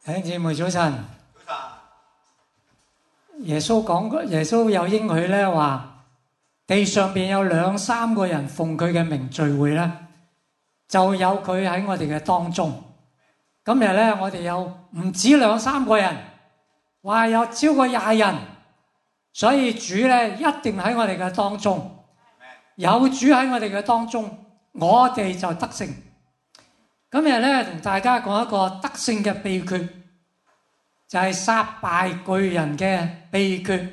弟兄姊妹早晨。耶穌有應許咧，話地上邊有2、3個人奉佢嘅名聚會咧，就有佢喺我哋嘅當中。今日咧，我哋有唔止2、3個人，話有超過20人，所以主咧一定喺我哋嘅當中。有主喺我哋嘅當中，我哋就得勝。今日咧，同大家講一個得勝嘅秘訣，就係殺敗巨人嘅秘訣。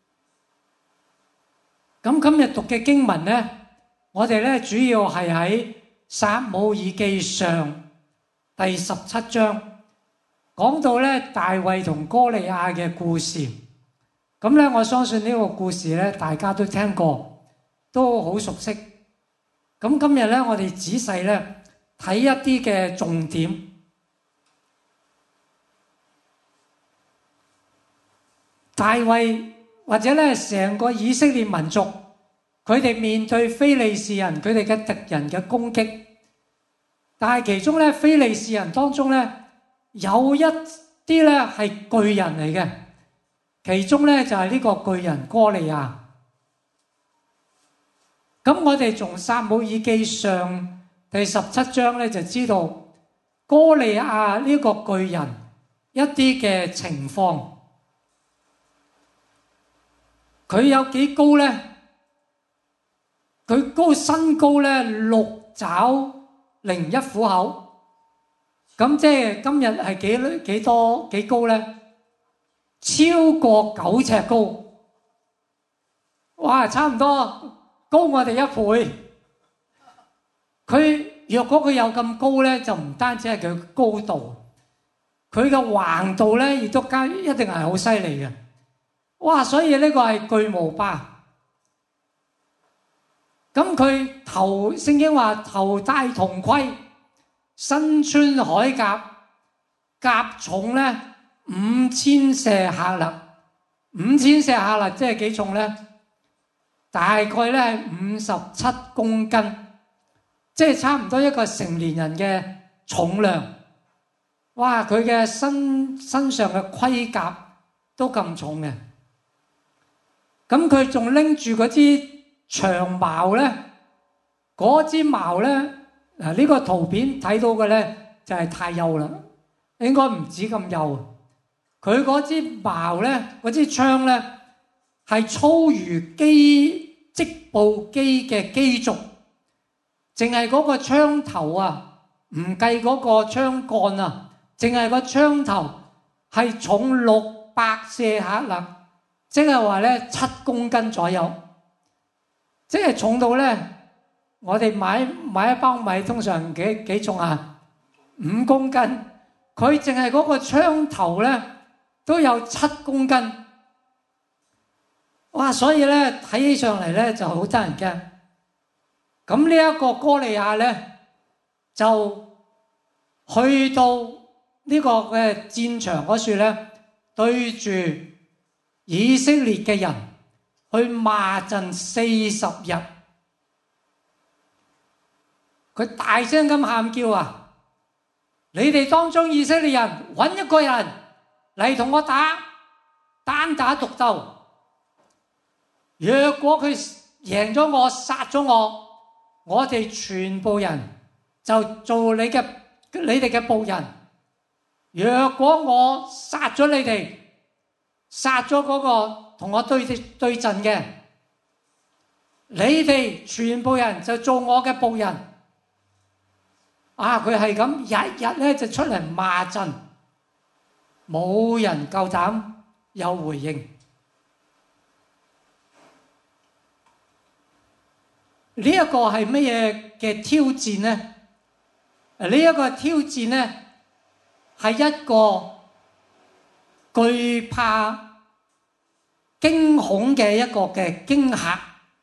咁今日讀嘅經文咧，我哋咧主要係喺撒母耳記上第17章，講到咧大衛同歌利亞嘅故事。咁咧，我相信呢個故事咧，大家都聽過，都好熟悉。咁今日咧，我哋仔細咧睇一啲嘅重點。大衛或者咧成個以色列民族，佢哋面對非利士人佢哋嘅敵人嘅攻擊，但係其中咧非利士人當中咧有一啲咧係巨人嚟嘅，其中咧就係呢個巨人歌利亞。咁我哋從撒母耳記上第17章咧就知道歌利亞呢個巨人一啲嘅情況。佢有幾高咧？佢身高咧6肘01虎口，咁即係今日係幾高咧？超過9尺高，哇！差唔多高我哋1倍。若果佢有咁高咧，就唔單止係佢高度，佢嘅橫度咧亦都一定係好犀利嘅。哇！所以呢個係巨無霸。咁佢聖經話頭戴銅盔，身穿鎧甲，甲重咧5000舍客勒。5000舍客勒即係幾重咧？大概咧係57公斤，即係差唔多一個成年人嘅重量。哇！佢嘅身上嘅盔甲都咁重嘅。咁佢仲拎住嗰支長矛咧，嗰支矛咧，嗱呢個圖片睇到嘅咧就係太幼啦，應該唔止咁幼。佢嗰支矛咧，嗰支槍咧係粗如織布機嘅機軸，淨係嗰個槍頭啊，唔計嗰個槍桿啊，淨係個槍頭係重600舍客勒。即係話咧7公斤左右，即係重到咧，我哋買一包米通常幾重啊？5公斤，佢淨係嗰個槍頭咧都有7公斤，哇！所以咧睇起上嚟咧就好得人驚。咁呢一個歌利亞咧就去到呢個嘅戰場嗰處咧，對住以色列嘅人去罵陣40日，佢大聲咁喊叫啊！你哋當中以色列人揾一個人嚟同我打，單打獨鬥。若果佢贏咗我，殺咗我，我哋全部人就做你哋嘅僕人。若果我殺咗你哋，殺咗嗰個同我對陣嘅，你哋全部人就做我嘅僕人。啊！佢係咁日日咧就出嚟罵陣，冇人夠膽有回應。呢一個係乜嘢嘅挑戰呢？呢一個挑戰呢係一個懼怕、驚恐嘅一個嘅驚嚇，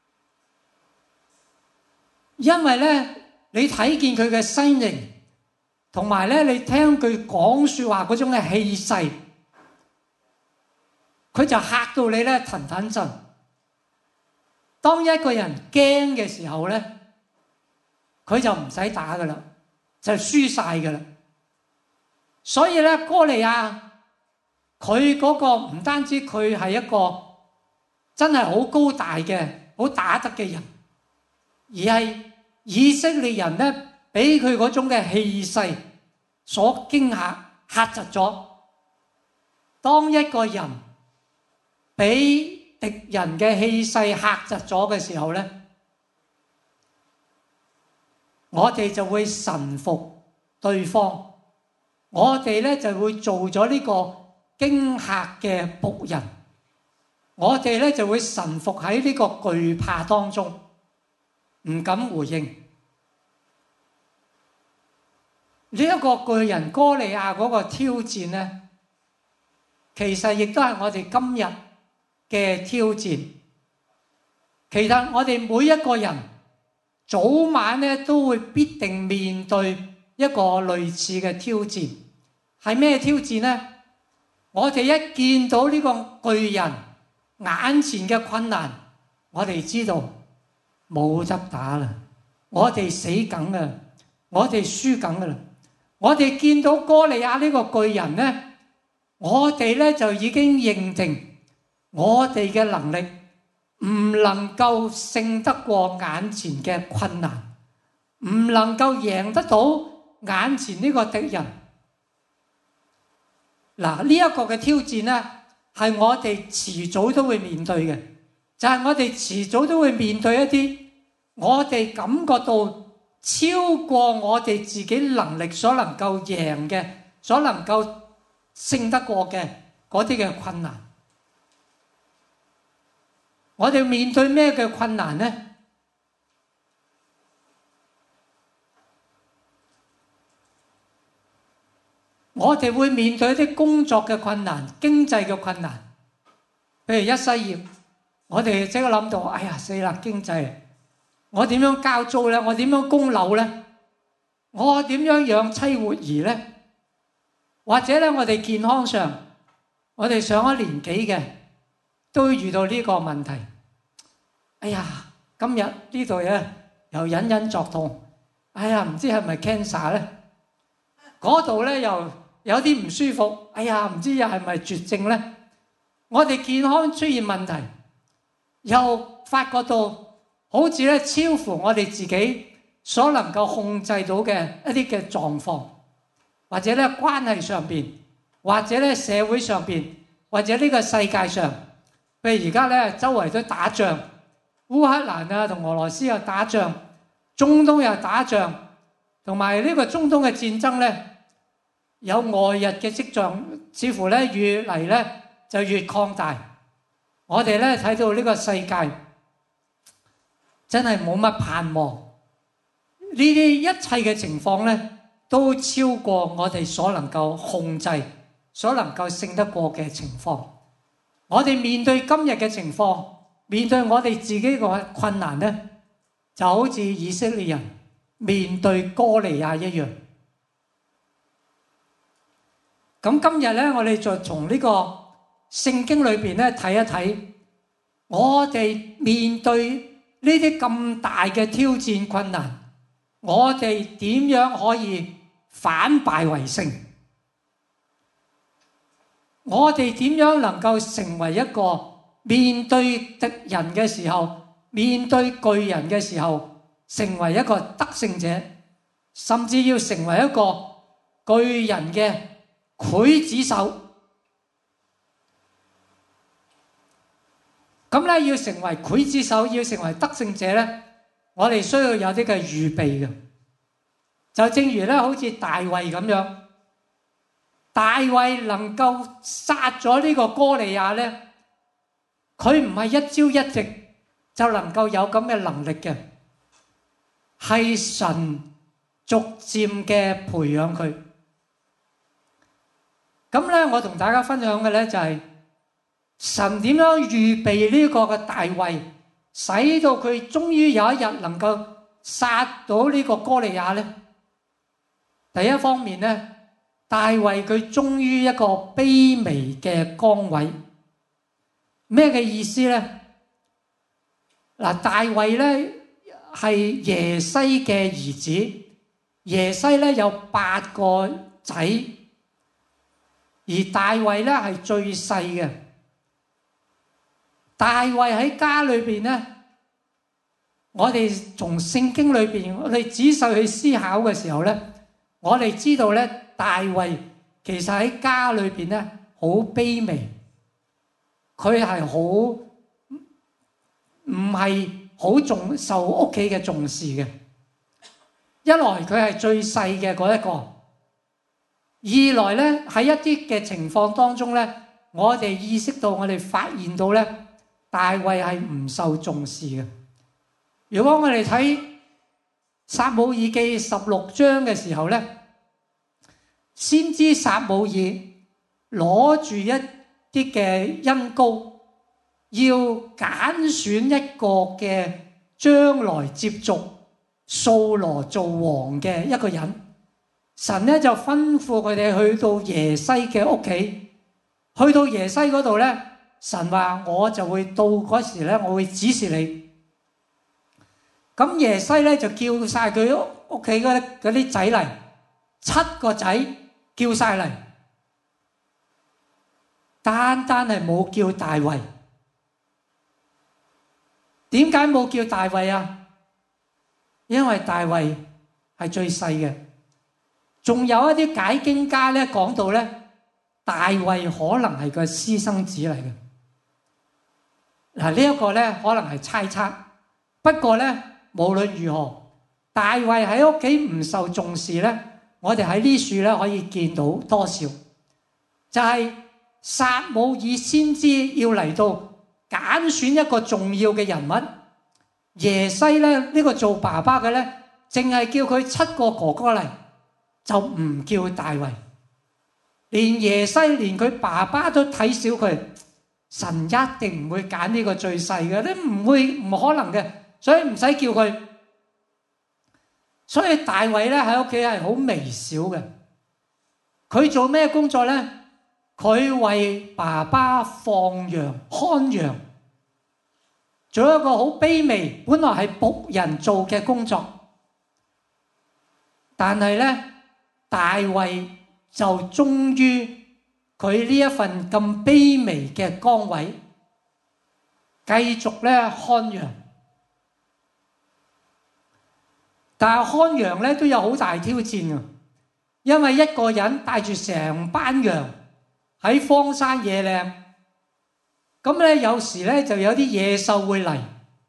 因為咧你睇見佢嘅身形，同埋咧你聽佢講說話嗰種嘅氣勢，佢就嚇到你咧騰騰震。當一個人驚嘅時候咧，佢就唔使打噶啦，就輸晒噶啦。 所以咧，哥利亞佢嗰個唔單止佢係一個真係好高大嘅、好打得嘅人，而係以色列人咧俾佢嗰種嘅氣勢所驚嚇窒咗。當一個人俾敵人嘅氣勢嚇窒咗嘅時候咧，我哋就會臣服對方。我哋咧就會做咗呢個驚嚇嘅僕人，我哋咧就會臣服喺呢個懼怕當中，唔敢回應。呢一個巨人哥利亞嗰個挑戰咧，其實亦都係我哋今日嘅挑戰。其實我哋每一個人早晚咧都會必定面對一個類似嘅挑戰。係咩挑戰呢？我哋一見到呢個巨人眼前嘅困難，我哋知道冇得打啦，我哋死梗噶啦，我哋輸梗噶啦。我哋見到哥利亞呢個巨人呢，我哋咧就已經認定我哋嘅能力唔能夠勝得過眼前嘅困難，唔能夠贏得到眼前呢個敵人。嗱，呢一個嘅挑戰咧，係我哋遲早都會面對嘅，就係我哋遲早都會面對一啲我哋感覺到超過我哋自己能力所能夠贏嘅，所能夠勝得過嘅嗰啲嘅困難。我哋面對咩嘅困難呢？我哋會面對一啲工作嘅困難、經濟嘅困難。譬如一失業，我哋即刻諗到，哎呀死啦！經濟，我點樣交租呢？我點樣供樓呢？我點樣養妻活兒呢？或者咧，我哋健康上，我哋上咗年紀嘅都會遇到呢個問題。哎呀，今日呢度咧又隱隱作痛，哎呀，唔知係咪 cancer 呢？嗰度咧又有啲唔舒服，哎呀，唔知又係咪絕症呢？我哋健康出現問題，又發覺到好似咧超乎我哋自己所能夠控制到嘅一啲嘅狀況，或者咧關係上邊，或者咧社會上邊，或者呢個世界上，譬如而家咧周圍都打仗，烏克蘭啊同俄羅斯又打仗，中東又打仗，同埋呢個中東嘅戰爭咧，有外日嘅跡象，似乎咧越嚟咧就越擴大。我哋咧睇到呢個世界真係冇乜盼望。呢啲一切嘅情況咧，都超過我哋所能夠控制、所能夠勝得過嘅情況。我哋面對今日嘅情況，面對我哋自己嘅困難咧，就好似以色列人面對哥利亞一樣。咁今日咧，我哋就從呢個聖經裏邊咧睇一睇，我哋面對呢啲咁大嘅挑戰困難，我哋點樣可以反敗為勝？我哋點樣能夠成為一個面對敵人嘅時候，面對巨人嘅時候，成為一個得勝者，甚至要成為一個巨人嘅劊子手？咁咧，要成為劊子手，要成為得勝者咧，我哋需要有啲嘅預備嘅。就正如咧，好似大衛咁樣，大衛能夠殺咗呢個哥利亞咧，佢唔係一朝一夕就能夠有咁嘅能力嘅，係神逐漸嘅培養佢。咁咧，我同大家分享嘅咧就係神點樣預備呢個嘅大衛，使到佢終於有一日能夠殺到呢個哥利亞咧。第一方面咧，大衛佢忠於一個卑微嘅崗位。咩嘅意思咧？嗱，大衛咧係耶西嘅兒子，耶西咧有8個仔， 而大衛咧係最細嘅。大衛喺家裏邊咧，我哋從聖經裏邊，我哋仔細去思考嘅時候咧，我哋知道咧，大衛其實喺家裏邊咧好卑微，佢係好唔係好受屋企嘅重視嘅。一來佢係最細嘅嗰一個，二來咧喺一啲嘅情況當中咧，我哋意識到，我哋發現到咧，大衛係唔受重視嘅。如果我哋睇撒母耳記16章嘅時候咧，先知撒母耳攞住一啲嘅恩膏，要揀選一個嘅將來接續掃羅做王嘅一個人。神咧就吩咐佢哋去到耶西嘅屋企，去到耶西嗰度咧，神話我就會到嗰時咧，我會指示你。咁耶西咧就叫晒佢屋企嗰啲仔嚟，7個仔叫晒嚟，單係冇叫大衛。點解冇叫大衛啊？因為大衛係最細嘅。仲有一啲解經家咧講到咧，大衛可能係個私生子嚟嘅。嗱，呢一個咧可能係猜測，不過咧無論如何，大衛喺屋企唔受重視咧，我哋喺呢處咧可以見到多少，就係撒母耳先知要嚟到揀選一個重要嘅人物。耶西咧呢個做爸爸嘅咧，淨係叫佢7個哥哥嚟，就唔叫大衛。連耶西連佢爸爸都睇小佢，神一定唔會揀呢個最細嘅，你唔可能嘅，所以唔使叫佢。所以大衛咧喺屋企係好微小嘅。佢做咩工作咧？佢為爸爸放羊看羊，做一個好卑微，本來係僕人做嘅工作。但係咧，大衛就終於佢呢一份咁卑微嘅崗位，繼續咧看羊。但係看羊咧都有好大挑戰啊！因為一個人帶住成班羊喺荒山野嶺，咁咧有時咧就有啲野獸會嚟。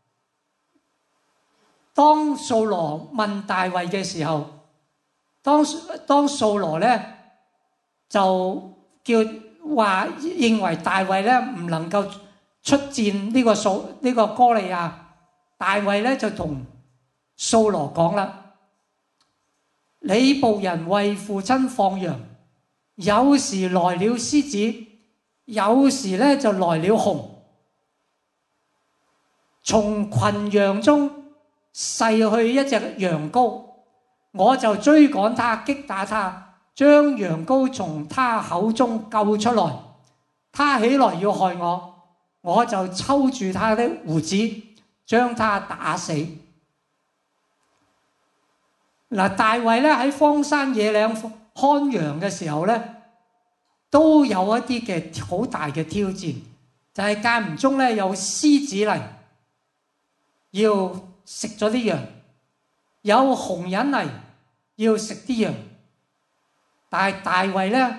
當掃羅問大衛嘅時候，當掃羅咧就話認為大衛咧唔能夠出戰呢個歌利亞，大衛咧就同掃羅講啦：你僕人為父親放羊，有時來了獅子，有時咧就來了熊，從群羊中篩去一隻羊羔，我就追趕他，擊打他，將羊羔從他口中救出來。他起來要害我，我就抽住他的鬍子，將他打死。嗱，大衛咧喺荒山野嶺看羊嘅時候咧，都有一啲嘅好大嘅挑戰，就係間唔中咧有獅子嚟要食咗啲羊，有熊人嚟要食啲羊，但係大衛咧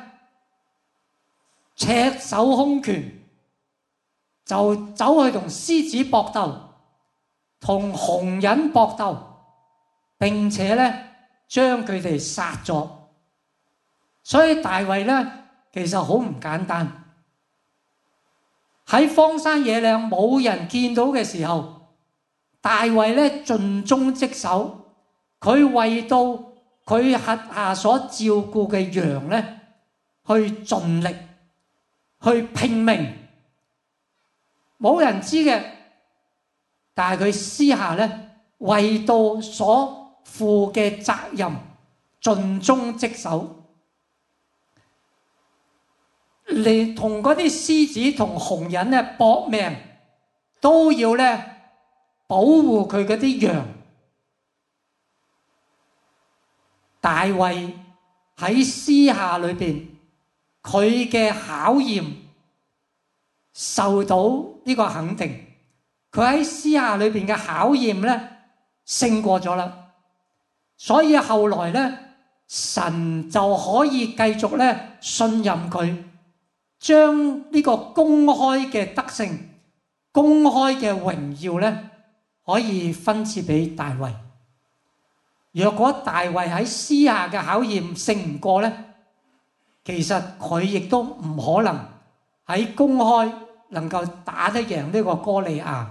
赤手空拳就走去同獅子搏鬥，同熊人搏鬥，並且咧將佢哋殺咗。所以大衛咧其實好唔簡單。喺荒山野嶺冇人見到嘅時候，大衛咧盡忠職守，佢為到佢轄下所照顧嘅羊咧去盡力去拼命，冇人知嘅，但係佢私下咧為到所負嘅責任盡忠職守。嚟同嗰啲獅子同熊人咧搏命，都要咧保護佢嗰啲羊。大衛喺私下裏邊， 佢嘅考驗受到呢個肯定，佢喺私下裏邊嘅考驗咧勝過咗啦，所以後來咧神就可以繼續咧信任佢，將呢個公開嘅得勝、公開嘅榮耀咧可以分賜俾大衛。若果大衛喺私下嘅考驗勝唔過咧，其實佢亦都唔可能喺公開能夠打得贏呢個歌利亞。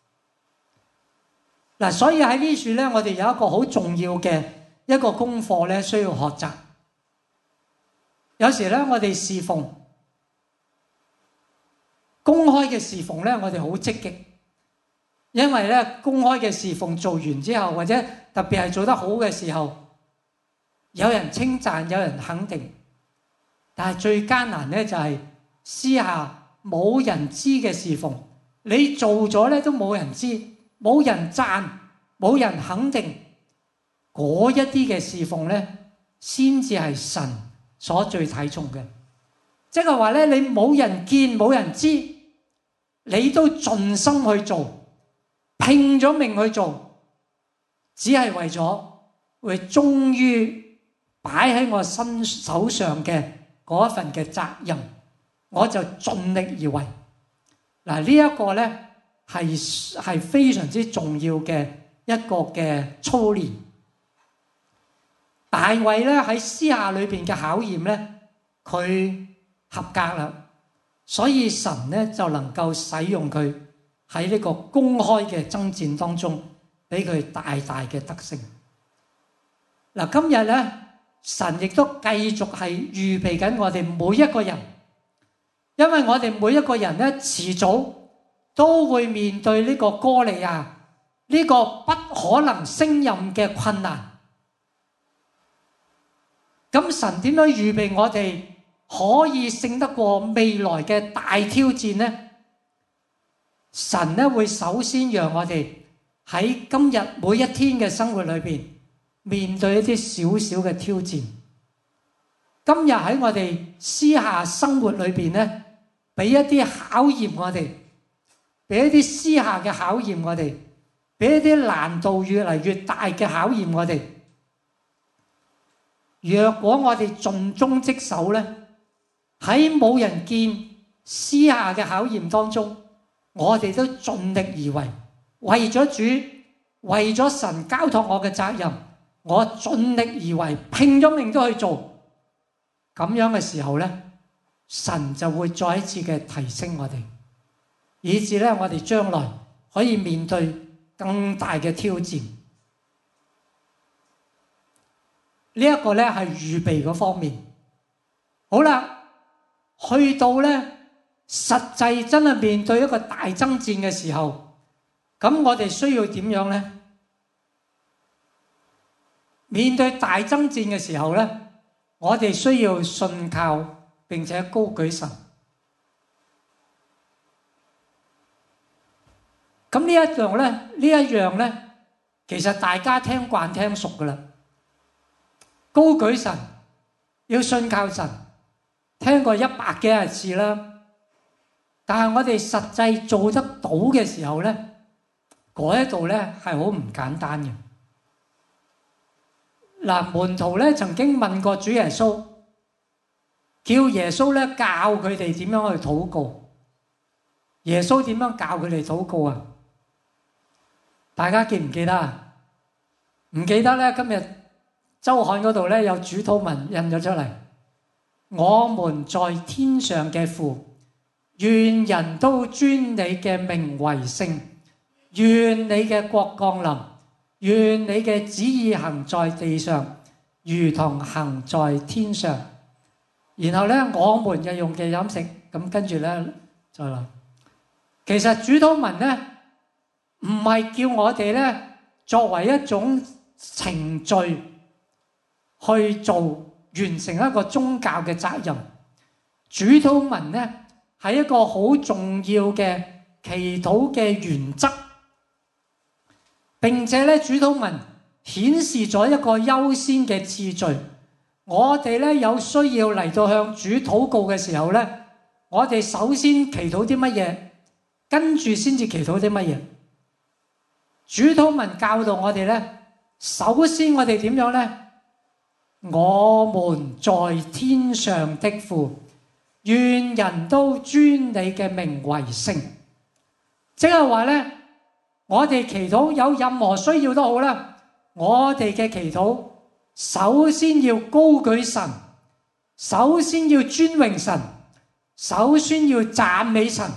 嗱，所以喺呢處咧，我哋有一個好重要嘅一個功課咧，需要學習。有時咧，我哋侍奉公開嘅侍奉咧，我哋好積極，因為咧公開嘅侍奉做完之後，或者特別係做得好嘅時候，有人稱讚，有人肯定。但係最艱難咧就係私下冇人知嘅侍奉，你做咗咧都冇人知，冇人讚，冇人肯定，嗰一啲嘅侍奉咧，先至係神所最睇重嘅。即係話咧，你冇人見，冇人知，你都盡心去做，拼咗命去做，只係為咗會終於擺喺我手上嘅嗰一份嘅責任，我就盡力而為。嗱，呢一個咧係非常之重要嘅一個嘅操練。大衛咧喺私下裏邊嘅考驗咧，佢合格啦，所以神咧就能夠使用佢喺呢個公開嘅爭戰當中，俾佢大大嘅得勝。嗱，今日咧神亦都繼續係預備緊我哋每一個人，因為我哋每一個人咧遲早都會面對呢個歌利亞呢個不可能勝任嘅困難。咁神點樣預備我哋可以勝得過未來嘅大挑戰呢？神咧會首先讓我哋喺今日每一天嘅生活裏邊面對一啲小小嘅挑戰。今日喺我哋私下生活裏邊咧，俾一啲考驗我哋，俾一啲私下嘅考驗我哋，俾一啲難度越嚟越大嘅考驗我哋。若果我哋盡忠職守咧，喺冇人見私下嘅考驗當中，我哋都盡力而為，為咗主，為咗神交託我嘅責任，我盡力而為，拼咗命都去做。咁樣嘅時候咧，神就會再一次嘅提升我哋，以致咧我哋將來可以面對更大嘅挑戰。呢一個咧係預備嗰方面。好啦，去到咧實際真係面對一個大爭戰嘅時候，咁我哋需要點樣咧？面對大爭戰嘅時候咧，我哋需要信靠並且高舉神。咁呢一樣咧，其實大家聽慣聽熟噶啦。高舉神，要信靠神，聽過100幾廿次啦。但係我哋實際做得到嘅時候咧，嗰一度咧係好唔簡單嘅。嗱，門徒咧曾經問過主耶穌，叫耶穌咧教佢哋點樣去禱告。耶穌點樣教佢哋禱告啊？大家記唔記得啊？唔記得咧？今日周刊嗰度咧有主禱文印咗出嚟。我們在天上嘅父，願人都尊你嘅名為聖，願你嘅國降臨，願你嘅旨意行在地上，如同行在天上。然後咧，我們日用嘅飲食，咁跟住咧再嚟。其實主禱文咧唔係叫我哋咧作為一種程序去做完成一個宗教嘅責任。主禱文咧係一個好重要嘅祈禱嘅原則，並且咧主禱文顯示咗一個優先嘅次序， 我哋咧有需要嚟到向主禱告嘅時候咧，我哋首先祈禱啲乜嘢，跟住先至祈禱啲乜嘢。主禱文教導我哋咧，首先我哋點樣咧？我們在天上的父，願人都尊你嘅名為聖。即係話咧，我哋祈禱有任何需要都好啦，我哋嘅祈禱首先要高舉神，首先要尊榮神，首先要讚美神。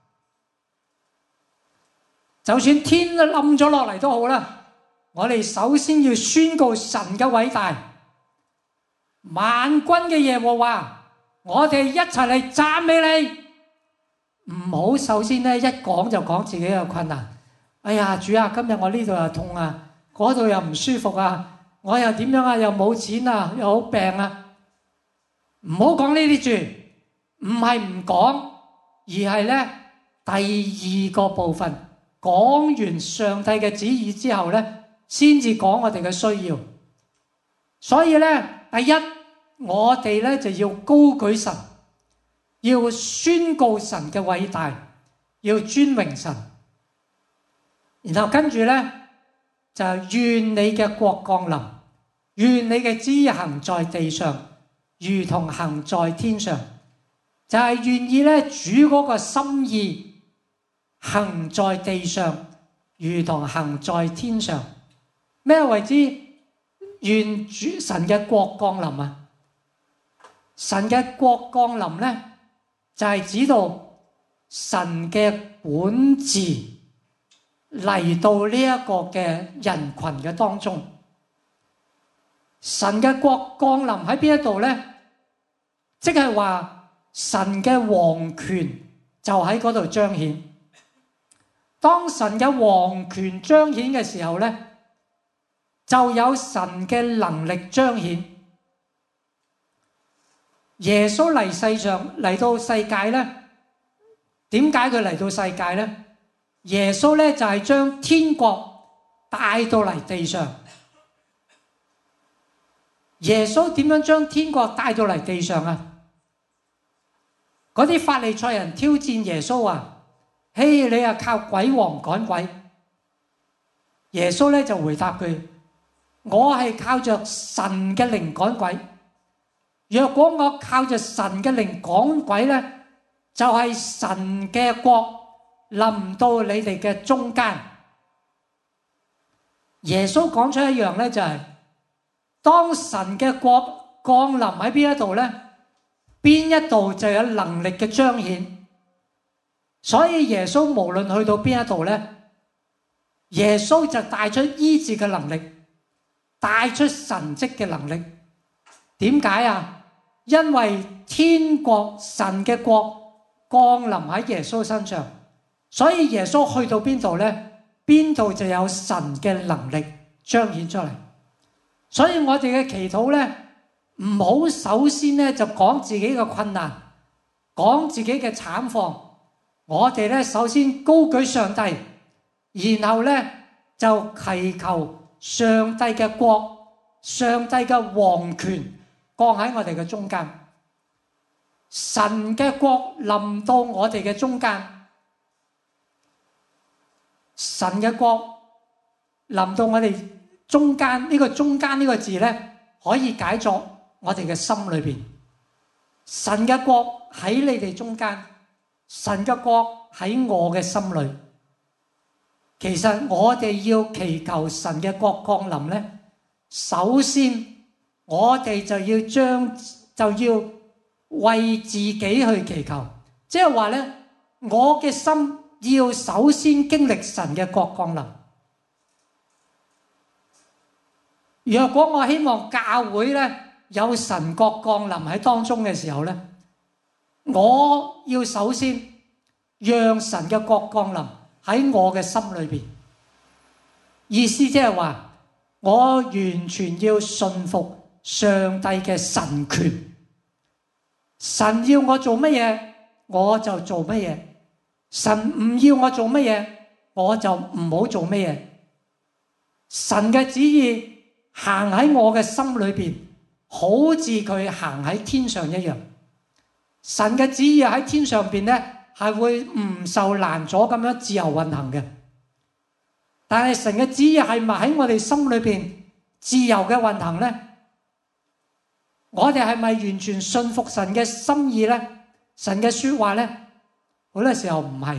就算天都冧咗落嚟都好啦，我哋首先要宣告神嘅偉大。萬軍嘅耶和華，我哋一齊嚟讚美你。唔好首先咧一講就講自己嘅困難。哎呀，主啊，今日我呢度又痛啊，嗰度又唔舒服啊，我又點樣啊，又冇錢啊，又好病啊。唔好講呢啲住，唔係唔講，而係咧第二個部分，講完上帝嘅旨意之後咧，先至講我哋嘅需要。所以咧，第一，我哋咧就要高舉神，要宣告神嘅偉大，要尊榮神。然後跟住咧就願你嘅國降臨，願你嘅旨意行在地上，如同行在天上。就係願意咧主嗰個心意行在地上，如同行在天上。咩為之願主神嘅國降臨啊？神嘅國降臨咧，就係指到神嘅管治嚟到呢一個嘅人群嘅當中。神嘅國降臨喺邊一度咧？即係話神嘅王權就喺嗰度彰顯。當神嘅王權彰顯嘅時候咧，就有神嘅能力彰顯。耶穌嚟世上嚟到世界咧，點解佢嚟到世界咧？耶穌咧就係將天國帶到嚟地上。耶穌點樣將天國帶到嚟地上啊？嗰啲法利賽人挑戰耶穌話：嘿，你係靠鬼王趕鬼。耶穌咧就回答佢：我係靠着神嘅靈趕鬼。若果我靠着神嘅靈趕鬼咧，就係神嘅國臨到你哋嘅中間。耶穌講出一樣咧，就係當神嘅國降臨喺邊一度咧，邊一度就有能力嘅彰顯。所以耶穌無論去到邊一度咧，耶穌就帶出醫治嘅能力，帶出神蹟嘅能力。點解啊？因為天國神嘅國降臨喺耶穌身上，所以耶穌去到邊度咧，邊度就有神嘅能力彰顯出嚟。所以我哋嘅祈禱咧，唔好首先咧就講自己嘅困難，講自己嘅慘況。我哋咧首先高舉上帝，然後咧就祈求上帝嘅國、上帝嘅王權降喺我哋嘅中間。神嘅國臨到我哋嘅中間，神嘅國臨到我哋中間。呢個中間呢個字咧，可以解作我哋嘅心裏邊。神嘅國喺你哋中間，神嘅國喺我嘅心裏。其實我哋要祈求神嘅國降臨咧，首先我哋就要為自己去祈求，即係話咧，我嘅心要首先經歷神嘅國降臨。若果我希望教會咧有神國降臨喺當中嘅時候咧，我要首先讓神嘅國降臨喺我嘅心裏邊。意思即係話，我完全要信服上帝嘅神權。神要我做乜嘢，我就做乜嘢；神唔要我做乜嘢，我就唔好做乜嘢。神嘅旨意行喺我嘅心裏邊， 好似佢行喺天上一樣。神嘅旨意喺天上邊咧，係會唔受攔阻咁樣自由運行嘅。但係神嘅旨意係咪喺我哋心裏邊自由嘅運行咧？我哋係咪完全信服神嘅心意咧？神嘅說話咧？好多時候唔係。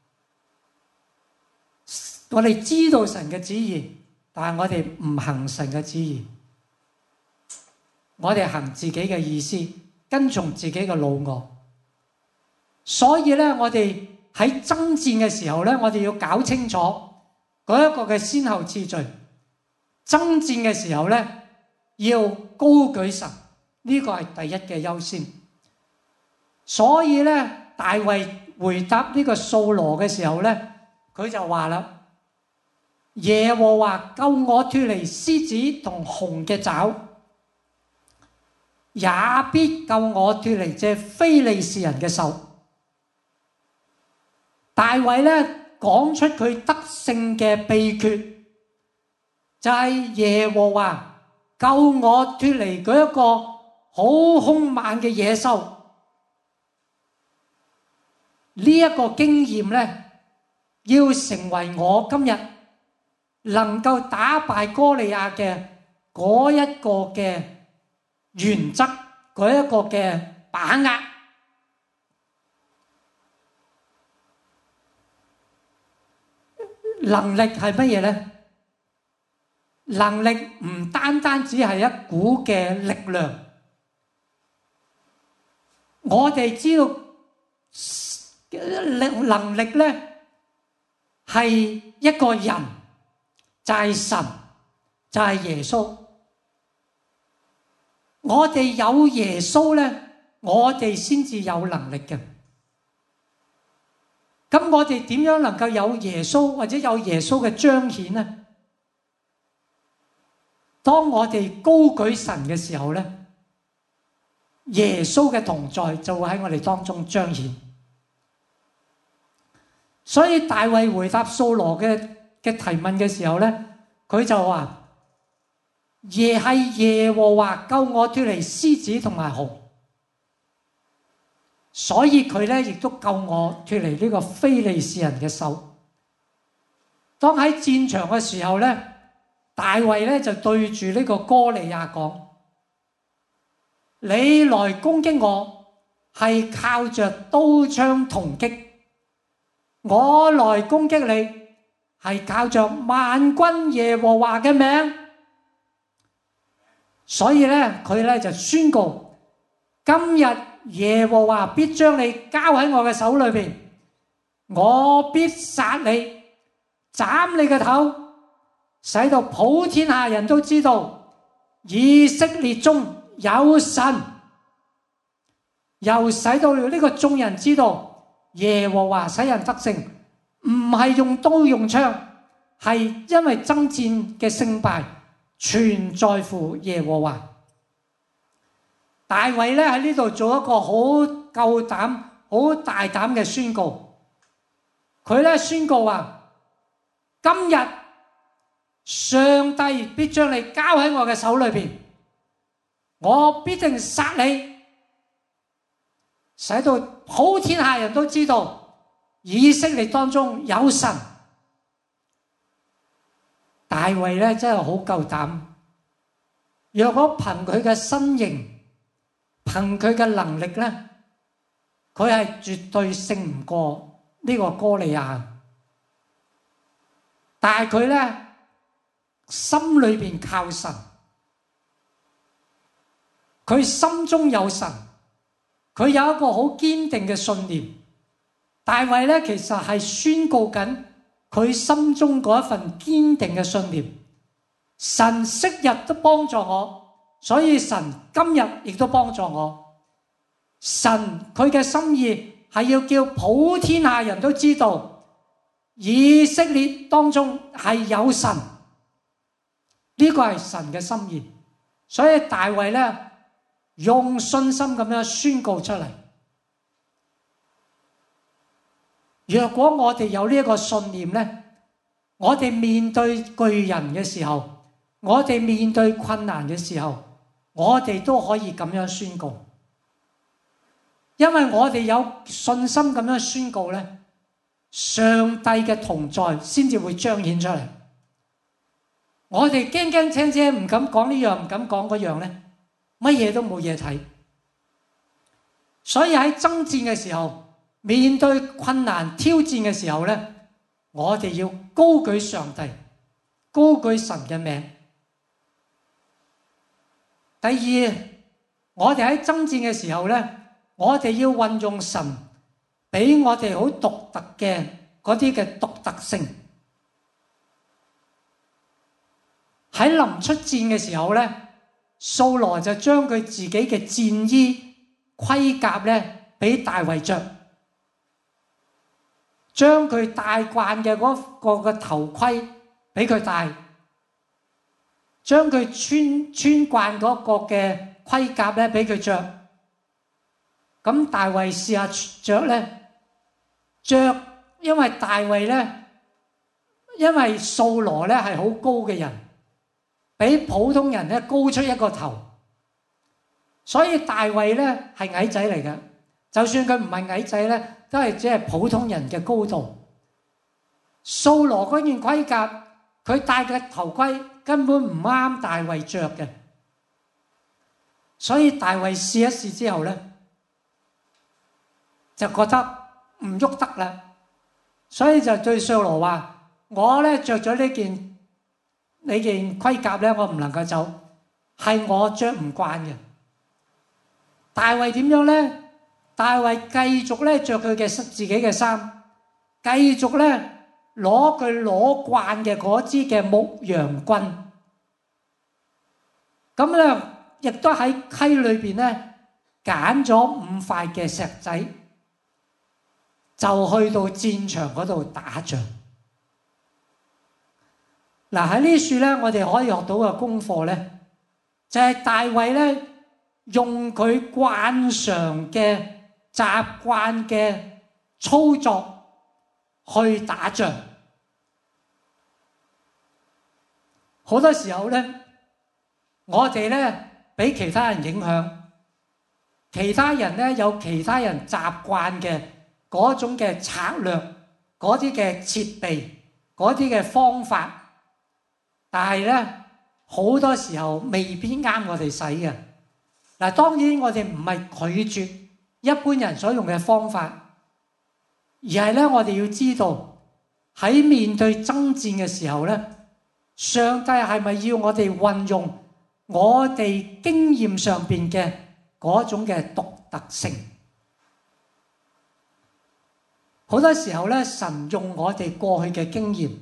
我哋知道神嘅旨意，但係我哋唔行神嘅旨意。我哋行自己嘅意思，跟從自己嘅老我。所以咧，我哋喺爭戰嘅時候咧，我哋要搞清楚嗰一個嘅先後次序。爭戰嘅時候咧，要高舉神，呢個係第一嘅優先。所以咧，大衛回答呢個掃羅嘅時候咧，佢就話啦：耶和華救我脫離獅子同熊嘅爪，也必救我脫離這非利士人嘅手。大衛咧講出佢得勝嘅秘訣，就係耶和華救我脫離嗰一個好兇猛嘅野獸。呢一個經驗咧，要成為我今日能夠打敗哥利亞嘅嗰一個嘅原則，嗰一個嘅把握。能力係乜嘢咧？能力唔單單只係一股嘅力量。我哋知道能力咧係一個人，就係神，就係耶穌。我哋有耶穌咧，我哋先至有能力嘅。咁我哋點樣能夠有耶穌或者有耶穌嘅彰顯呢？當我哋高舉神嘅時候咧，耶穌嘅同在就會喺我哋當中彰顯。所以大衛回答掃羅嘅提問嘅時候咧，佢就話：係耶和華救我脫離獅子同埋熊。所以佢咧亦都救我脫離呢個非利士人嘅手。當喺戰場嘅時候咧，大衛咧就對住呢個哥利亞講：你來攻擊我係靠着刀槍銅戟，我來攻擊你係靠着萬軍耶和華嘅名。所以咧，佢咧就宣告：今日耶和華必將你交喺我嘅手裏邊，我必殺你，斬你嘅頭，使到普天下人都知道以色列中有神，又使到呢個眾人知道耶和華使人得勝，唔係用刀用槍，係因為爭戰嘅勝敗全在乎耶和華。大衛咧喺呢度做一個好夠膽、好大膽嘅宣告。佢咧宣告話：今日上帝必將你交喺我嘅手裏邊，我必定殺你，使到普天下人都知道以色列當中有神。大衛咧真係好夠膽。若果憑佢嘅身形，憑佢嘅能力咧，佢係絕對勝唔過呢個哥利亞。但係佢咧心裏邊靠神，佢心中有神，佢有一個好堅定嘅信念。大衛咧其實係宣告緊佢心中嗰一份堅定嘅信念。神昔日都幫助我，所以神今日亦都幫助我。神佢嘅心意係要叫普天下人都知道以色列當中係有神，呢個係神嘅心意。所以大衛咧用信心咁樣宣告出嚟。若果我哋有呢一個信念咧，我哋面對巨人嘅時候，我哋面對困難嘅時候， 我哋都可以咁樣宣告，因為我哋有信心咁樣宣告咧，上帝嘅同在先至會彰顯出嚟。我哋驚驚青青唔敢講呢樣唔敢講嗰樣咧，乜嘢都冇嘢睇。所以喺爭戰嘅時候，面對困難挑戰嘅時候咧，我哋要高舉上帝，高舉神嘅名。第二，我哋喺爭戰嘅時候咧，我哋要運用神俾我哋好獨特嘅嗰啲嘅獨特性。喺臨出戰嘅時候咧，掃羅就將佢自己嘅戰衣盔甲咧俾大衛着，將佢戴慣嘅嗰個嘅頭盔俾佢戴，將佢穿慣嗰個嘅盔甲咧俾佢着。咁大衛試下着咧，着，因為大衛咧，因為掃羅咧係好高嘅人，比普通人咧高出一個頭，所以大衛咧係矮仔嚟嘅。就算佢唔係矮仔咧，都係只係普通人嘅高度。掃羅嗰件盔甲，佢戴嘅頭盔根本唔啱大衛着嘅，所以大衛試一試之後咧，就覺得唔喐得啦，所以就對掃羅話：我咧着咗呢件盔甲咧，我唔能夠走，係我着唔慣嘅。大衛點樣咧？大衛繼續咧着佢嘅自己嘅衫，繼續咧攞佢攞慣嘅嗰支嘅牧羊棍，咁咧亦都喺溪裏邊咧揀咗5塊嘅石仔，就去到戰場嗰度打仗。嗱，喺呢處咧，我哋可以學到嘅功課咧，就係大衛咧用佢慣常嘅習慣嘅操作去打仗。好多時候咧，我哋咧俾其他人影響，其他人咧有其他人習慣嘅嗰種嘅策略，嗰啲嘅設備，嗰啲嘅方法。但係咧，好多時候未必啱我哋使嘅。嗱，當然我哋唔係拒絕一般人所用嘅方法，而係咧我哋要知道喺面對爭戰嘅時候咧，上帝係咪要我哋運用我哋經驗上邊嘅嗰種嘅獨特性？好多時候咧，神用我哋過去嘅經驗。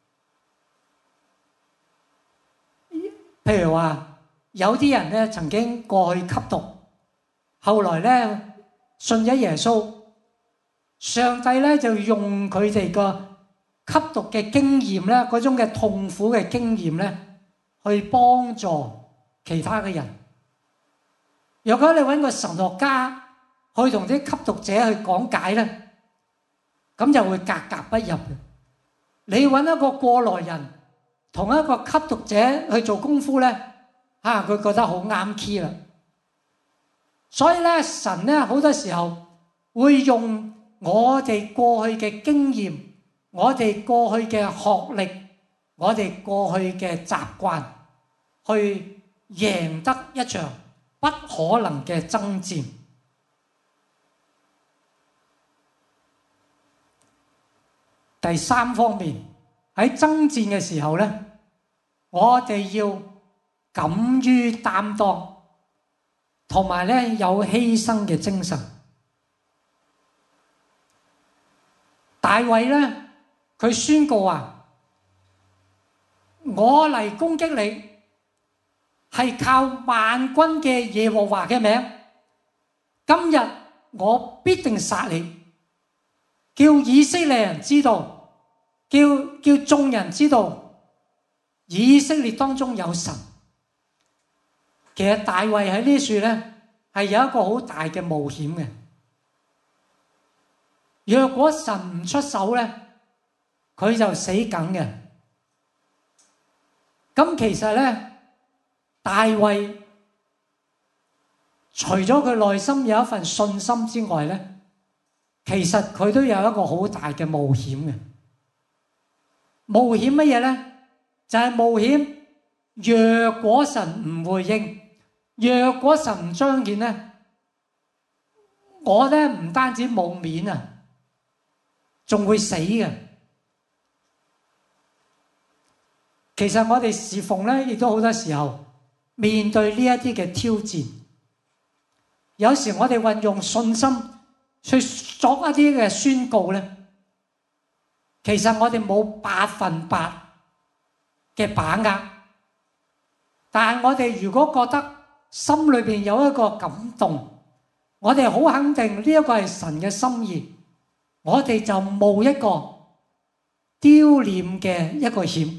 譬如話，有啲人咧曾經過去吸毒，後來咧信咗耶穌，上帝咧就用佢哋個吸毒嘅經驗咧，嗰種嘅痛苦嘅經驗咧，去幫助其他嘅人。若果你揾個神學家去同啲吸毒者去講解咧，咁就會格格不入嘅。你揾一個過來人，同一個吸毒者去做功夫咧，佢覺得好啱 key 啦。所以咧，神咧好多時候會用我哋過去嘅經驗，我哋過去嘅學歷，我哋過去嘅習慣，去贏得一場不可能嘅爭戰。第三方面，喺爭戰嘅時候咧，我哋要敢於擔當，同埋咧有犧牲嘅精神。大衛咧，佢宣告話：我嚟攻擊你，係靠萬軍嘅耶和華嘅名。今日我必定殺你，叫以色列人知道，叫眾人知道，以色列當中有神。其實大衛喺呢處咧係有一個好大嘅冒險嘅。若果神唔出手咧，佢就死梗嘅。咁其實咧，大衛除咗佢內心有一份信心之外咧，其實佢都有一個好大嘅冒險嘅。冒險乜嘢咧？就係冒險，若果神唔回應，若果神唔彰顯咧，我咧唔單止冇面啊，仲會死嘅。其實我哋侍奉咧，亦都好多時候面對呢一啲嘅挑戰，有時我哋運用信心去作一啲嘅宣告咧，其實我哋冇100%嘅把握，但係我哋如果覺得心裏邊有一個感動，我哋好肯定呢一個係神嘅心意，我哋就冒一個丟臉嘅一個險。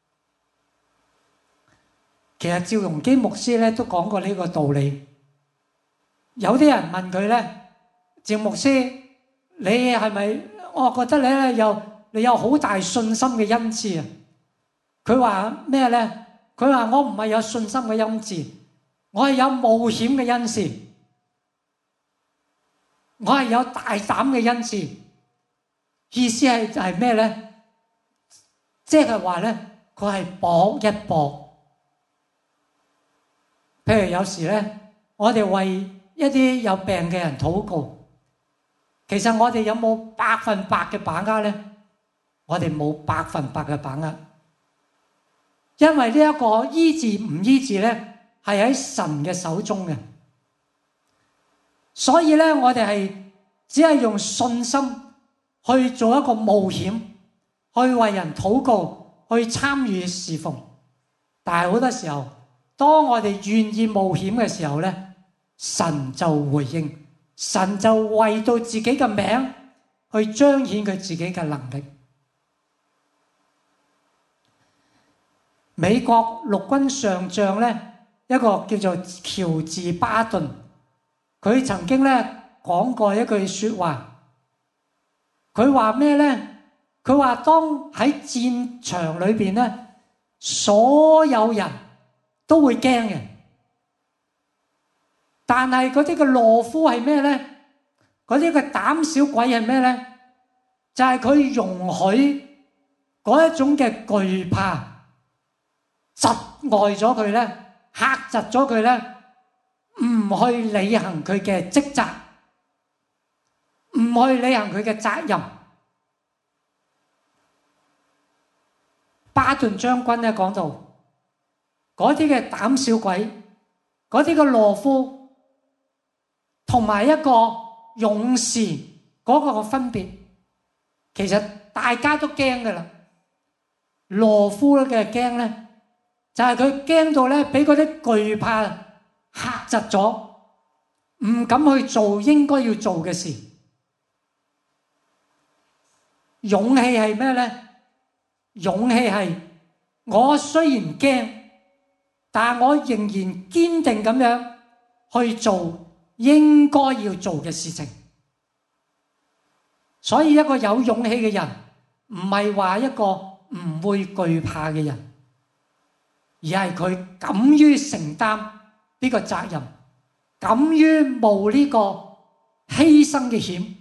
其實趙容基牧師咧都講過呢個道理。有啲人問佢咧，趙牧師，你係咪？我覺得你有好大信心嘅恩賜啊。佢話咩咧？佢話我唔係有信心嘅恩賜，我係有冒險嘅恩賜，我係有大膽嘅恩賜。意思係咩咧？即係話咧，佢係搏一搏。譬如有時咧，我哋為一啲有病嘅人禱告，其實我哋有冇100%嘅把握咧？我哋冇100%嘅把握，因為呢一個醫治唔醫治咧，係喺神嘅手中嘅。所以咧，我哋係只係用信心去做一個冒險，去為人禱告，去參與侍奉。但係好多時候，當我哋願意冒險嘅時候咧，神就回應，神就為到自己嘅名去彰顯佢自己嘅能力。美國陸軍上將咧，一個叫做喬治巴頓，佢曾經咧講過一句説話。佢話咩咧？佢話當喺戰場裏邊咧，所有人都會驚嘅，但係嗰啲嘅懦夫係咩咧？嗰啲嘅膽小鬼係咩咧？就係佢容許嗰一種嘅懼怕窒礙咗佢咧，嚇窒咗佢咧，唔去履行佢嘅職責，唔去履行佢嘅責任。巴頓將軍咧講到，嗰啲嘅膽小鬼，嗰啲嘅懦夫，同埋一個勇士嗰個嘅分別，其實大家都驚㗎喇。懦夫嘅驚咧，就係佢驚到咧，俾嗰啲懼怕嚇窒咗，唔敢去做應該要做嘅事。勇氣係咩咧？勇氣係我雖然驚，但我仍然堅定咁樣去做應該要做嘅事情。所以一個有勇氣嘅人，唔係話一個唔會懼怕嘅人，而係佢敢於承擔呢個責任，敢於冒呢個犧牲嘅險。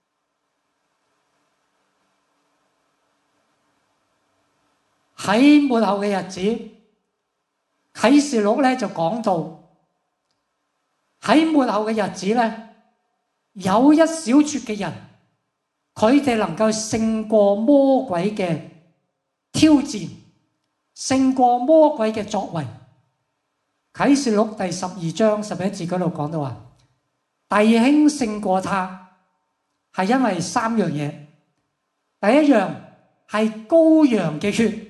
喺末後嘅日子，啟示錄咧就講到，喺末後嘅日子咧，有一小撮嘅人，佢哋能夠勝過魔鬼嘅挑戰，勝過魔鬼嘅作為。啟示錄第12章11節嗰度講到話，弟兄勝過他，係因為3樣嘢。第一樣係羔羊嘅血。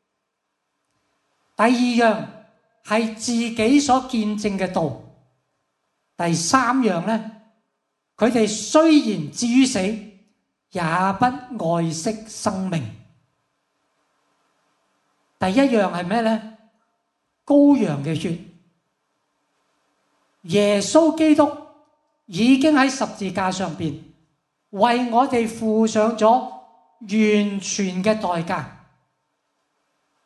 第二樣係自己所見證嘅道。第三樣咧，佢哋雖然至於死，也不愛惜生命。第一樣係咩咧？羔羊嘅血。耶穌基督已經喺十字架上邊為我哋付上咗完全嘅代價。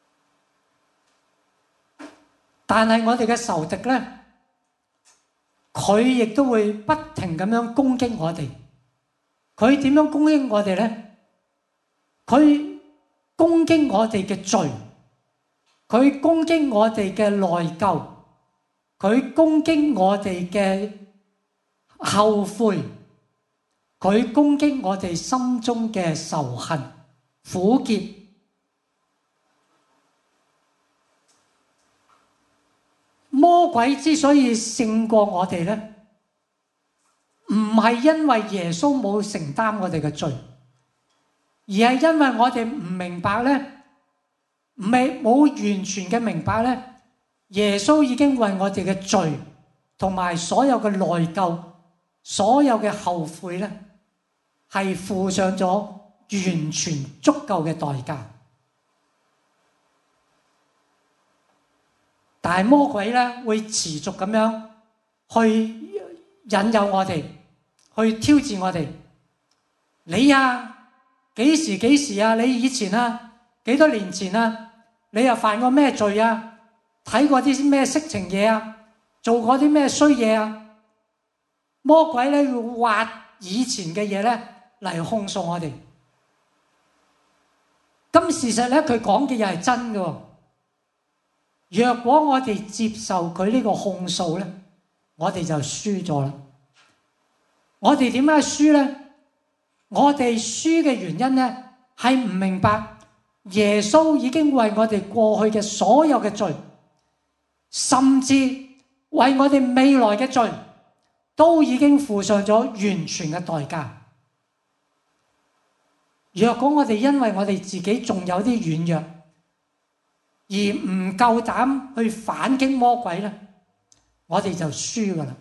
但係我哋嘅仇敵咧， 佢亦都會不停咁樣攻擊我哋。佢點樣攻擊我哋呢？佢攻擊我哋嘅罪，佢攻擊我哋嘅內疚，佢攻擊我哋嘅後悔，佢攻擊我哋心中嘅仇恨、苦結。魔鬼之所以勝過我哋呢，唔係因為耶穌冇承擔我哋嘅罪，而係因為我哋唔明白呢，冇完全嘅明白呢，耶穌已經為我哋嘅罪同埋所有嘅內疚、所有嘅後悔呢，係付上咗完全足夠嘅代價。但係魔鬼咧會持續咁樣去引誘我哋，去挑戰我哋。你啊，幾時啊？你以前啊，幾多年前啊，你又犯過咩罪啊？睇過啲咩色情嘢啊？做過啲咩衰嘢啊？魔鬼咧要挖以前嘅嘢咧嚟控訴我哋。咁事實咧，佢講嘅又係真嘅。若果我哋接受佢呢個控訴咧，我哋就輸咗啦。我哋點解輸咧？我哋輸嘅原因咧，係唔明白耶穌已經為我哋過去嘅所有嘅罪，甚至為我哋未來嘅罪，都已經付上咗完全嘅代價。若果我哋因為我哋自己仲有啲軟弱，而唔夠膽去反擊魔鬼咧，我哋就輸噶啦。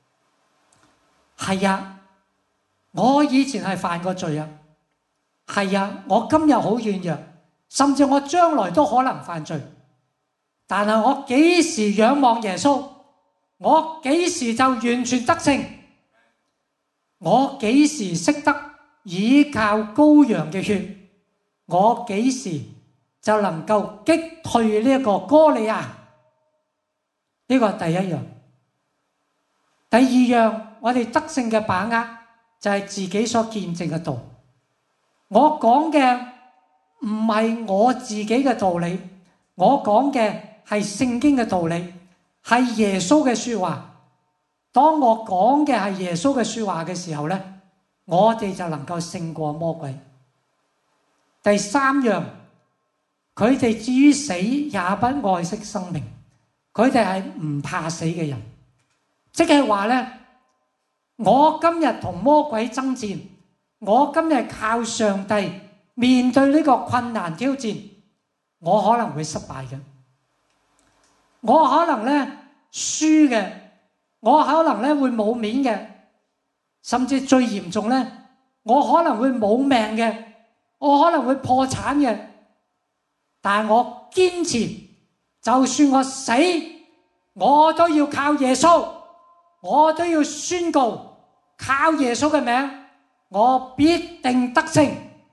係啊，我以前係犯過罪啊。係啊，我今日好軟弱，甚至我將來都可能犯罪。但係我幾時仰望耶穌，我幾時就完全得勝。我幾時識得倚靠羔羊嘅血，我幾時就能夠擊退呢一個哥利亞。呢個係第一樣。第二樣，我哋得勝嘅把握就係自己所見證嘅道。我講嘅唔係我自己嘅道理，我講嘅係聖經嘅道理，係耶穌嘅說話。當我講嘅係耶穌嘅說話嘅時候咧，我哋就能夠勝過魔鬼。第三樣，佢哋至於死也不愛惜生命，佢哋係唔怕死嘅人。即係話咧，我今日同魔鬼爭戰，我今日靠上帝面對呢個困難挑戰，我可能會失敗嘅，我可能咧輸嘅，我可能咧會冇面嘅，甚至最嚴重咧，我可能會冇命嘅，我可能會破產嘅。但係我堅持，就算我死，我都要靠耶穌，我都要宣告靠耶穌嘅名，我必定得勝，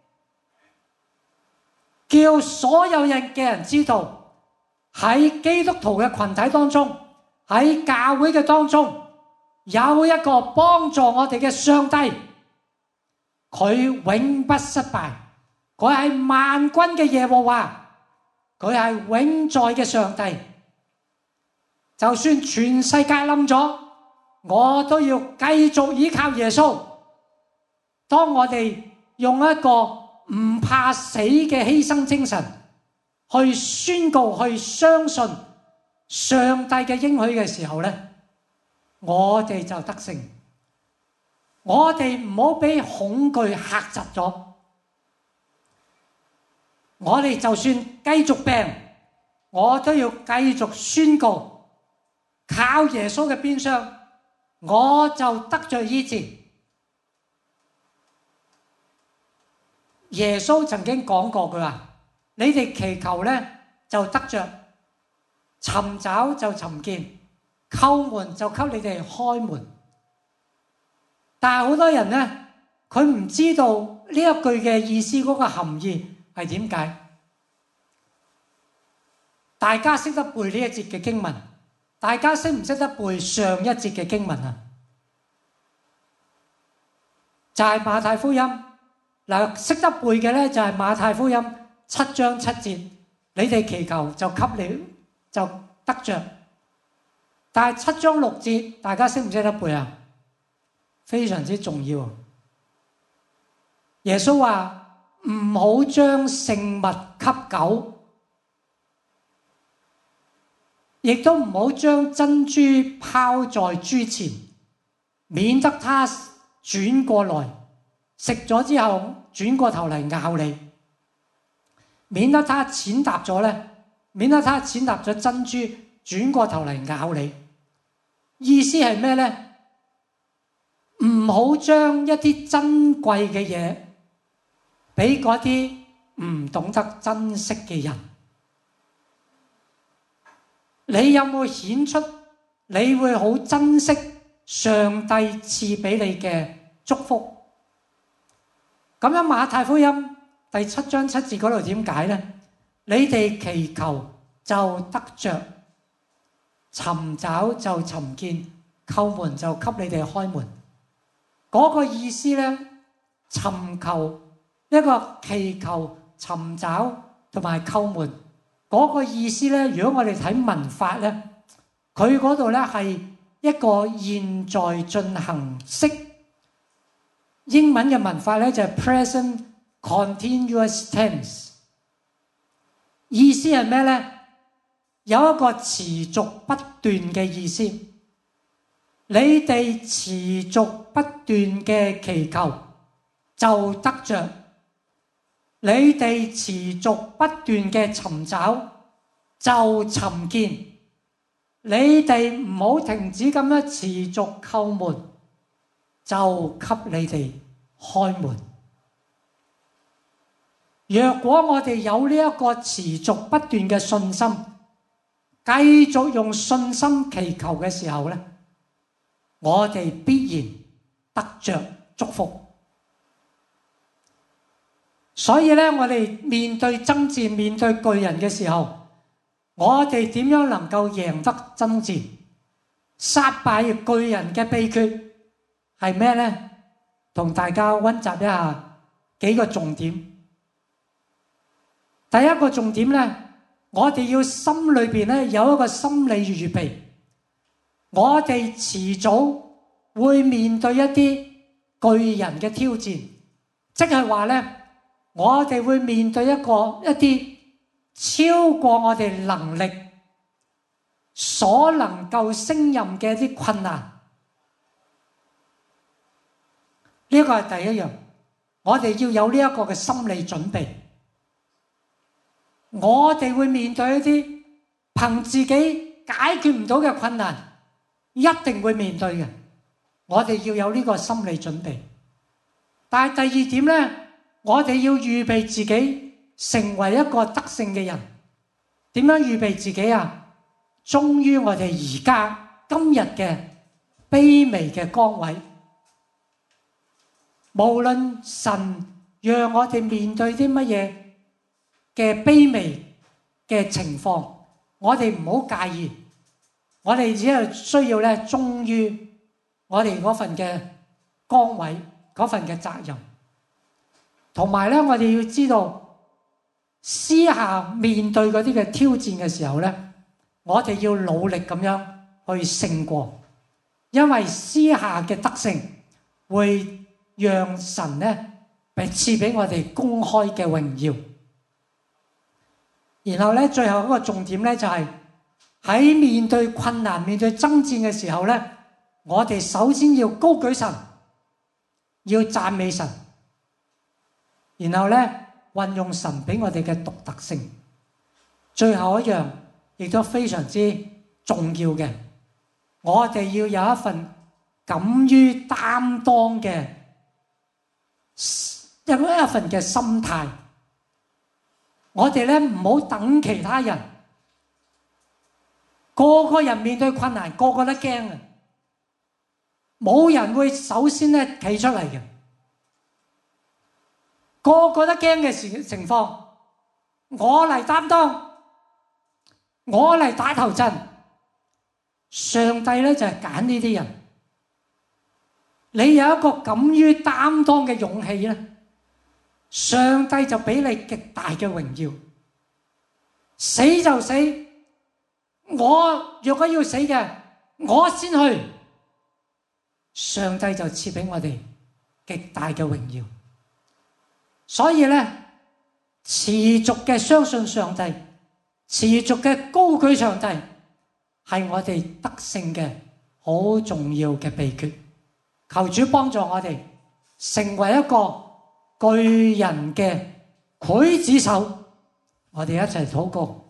叫所有嘅人知道，喺基督徒嘅群體當中，喺教會嘅當中，有一個幫助我哋嘅上帝，佢永不失敗，佢係萬軍嘅耶和華，佢係永在嘅上帝。就算全世界冧咗，我都要繼續依靠耶穌。當我哋用一個唔怕死嘅犧牲精神去宣告、去相信上帝嘅應許嘅時候咧，我哋就得勝。我哋唔好俾恐懼嚇窒咗。我哋就算繼續病，我都要繼續宣告，靠耶穌嘅鞭傷，我就得着醫治。耶穌曾經講過，佢話：你哋祈求咧就得着，尋找就尋見，叩門就給你哋開門。但係好多人咧，佢唔知道呢一句嘅意思，嗰個含義係點解？大家識得背呢一節嘅經文， 大家識唔識得背上一節嘅經文啊？就係馬太福音嗱，識得背嘅咧就係馬太福音7章7節，你哋祈求就給你就得着。但係7章6節，大家識唔識得背啊？非常之重要。耶穌話唔好將聖物給狗，亦都唔好將珍珠拋在豬前，免得它轉過來食咗之後轉過頭嚟咬你，免得它踐踏咗珍珠轉過頭嚟咬你。意思係咩呢？唔好將一啲珍貴嘅嘢俾嗰啲唔懂得珍惜嘅人。你有冇顯出你會好珍惜上帝賜俾你嘅祝福？咁樣馬太福音第7章7節嗰度點解呢？你哋祈求就得着，尋找就尋見，叩門就給你哋開門。嗰個意思呢，尋求一個祈求、尋找同埋叩門嗰個意思呢，如果我哋睇文法呢，佢嗰度呢係一個現在進行式。英文嘅文法呢就係 present continuous tense， 意思係咩呢？有一個持續不斷嘅意思。你哋持續不斷嘅祈求就得着，你哋持續不斷嘅尋找就尋見，你哋唔好停止咁樣持續叩門，就給你哋開門。若果我哋有呢一個持續不斷嘅信心，繼續用信心祈求嘅時候呢，我哋必然得着祝福。所以咧，我哋面對爭戰、面對巨人嘅時候，我哋點樣能夠贏得爭戰？殺敗巨人嘅秘訣係咩呢？同大家溫習一下幾個重點。第一個重點呢，我哋要心裏邊咧有一個心理預備。我哋遲早會面對一啲巨人嘅挑戰，即係話咧，我哋會面對一啲超過我哋能力所能夠勝任嘅一啲困難。呢個係第一樣，我哋要有呢一個嘅心理準備。我哋會面對一啲憑自己解決唔到嘅困難。一定會面對嘅，我哋要有呢個心理準備。但係第二點呢，我哋要預備自己成為一個得勝嘅人。點樣預備自己啊？忠於我哋而家今日嘅卑微嘅崗位。無論神讓我哋面對啲乜嘢嘅卑微嘅情況，我哋唔好介意。我哋只係需要咧忠於我哋嗰份嘅崗位、嗰份嘅責任，同埋咧我哋要知道私下面對嗰啲嘅挑戰嘅時候咧，我哋要努力咁樣去勝過，因為私下嘅得勝會讓神咧賜俾我哋公開嘅榮耀。然後咧最後一個重點咧就係，喺面對困難、面對爭戰嘅時候咧，我哋首先要高舉神，要讚美神，然後咧運用神俾我哋嘅獨特性。最後一樣亦都非常之重要嘅，我哋要有一份敢於擔當嘅一份嘅心態。我哋咧唔好等其他人。個個人面對困難，個個都驚啊！冇人會首先咧企出嚟嘅，個個都驚嘅情況，我嚟擔當，我嚟打頭陣， 上帝咧就係揀呢啲人。你有一個敢於擔當嘅勇氣咧，上帝就俾你極大嘅榮耀。死就死，我若果要死嘅，我先去。上帝就賜俾我哋極大嘅榮耀。所以咧，持續嘅相信上帝，持續嘅高舉上帝，係我哋得勝嘅好重要嘅秘訣。求主幫助我哋成為一個巨人嘅劊子手，我哋一齊禱告。